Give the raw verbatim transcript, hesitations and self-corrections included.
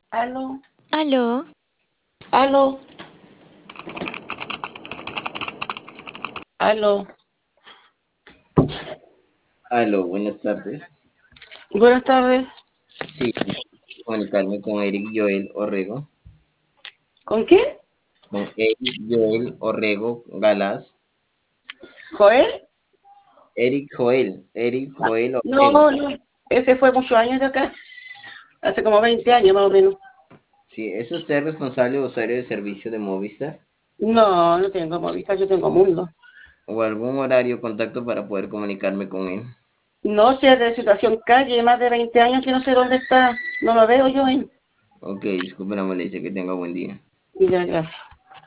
Aló, Aló, aló, aló. Aló, buenas tardes. Buenas tardes. Sí, comunicarme con Eric Joel Orrego. ¿Con quién? Con Eric Joel Orrego Galás. ¿Joel? Eric Joel, Eric Joel No, Orrego. no. Ese fue muchos años de acá. Hace como veinte años más o menos. Sí, ¿es usted responsable o usuario de servicio de Movistar? No, no tengo Movistar, yo tengo Mundo. ¿O algún horario o contacto para poder comunicarme con él? No sé de situación calle, más de veinte años que no sé dónde está. No lo veo yo en. Ok, disculpe la molestia, que tenga buen día. Ya, gracias.